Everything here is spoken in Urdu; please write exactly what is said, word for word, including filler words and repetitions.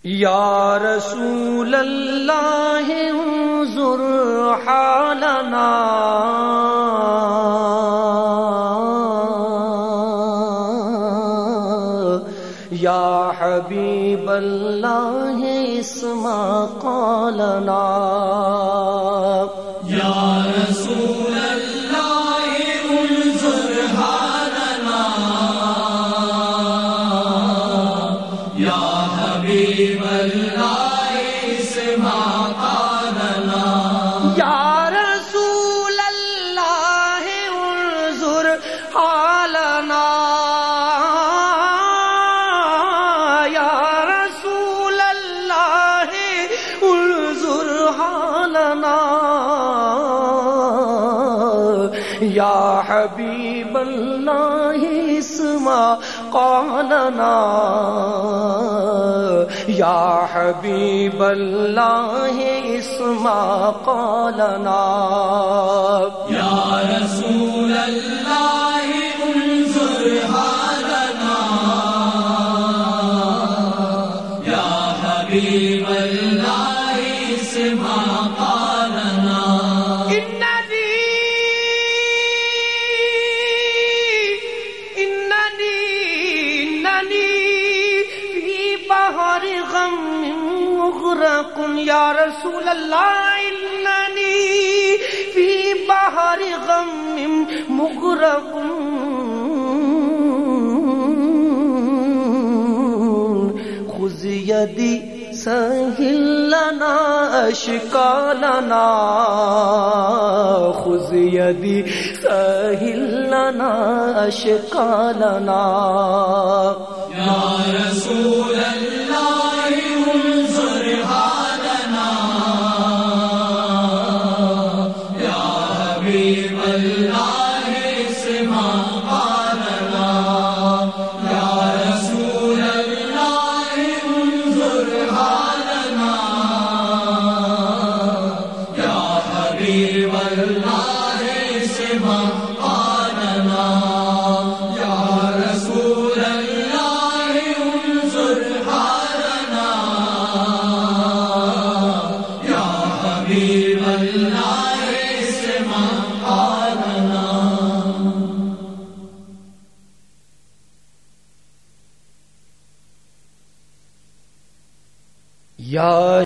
یا رسول اللہ انظر حالنا یا حبیب اللہ اسمع قولنا یا رسول اللہ انظر حالنا یا حبیب اللہ اسمع قولنا یا رسول اللہ انظر حالنا یا رسول اللہ انظر حالنا یا حبیب اللہ اسمع قولنا یا حبیب اللہ اسمع قولنا یا رسول اللہ انظر حالنا یا حبیب اللہ اسمع قولنا بحر غم مغرق یا رسول اللہ اننی فی بحر غم مغرق خذ یدی سہل لنا اشکالنا خذ یدی سہل لنا اشکالنا یا رسول اللہ انظر حالنا یا حبیب اللہ اسمع قولنا یا رسول اللہ انظر حالنا یا حبیب اللہ اسمع قولنا یا رسول اللہ انظر حالنا یا حبیب اللہ اسمع قولنا یا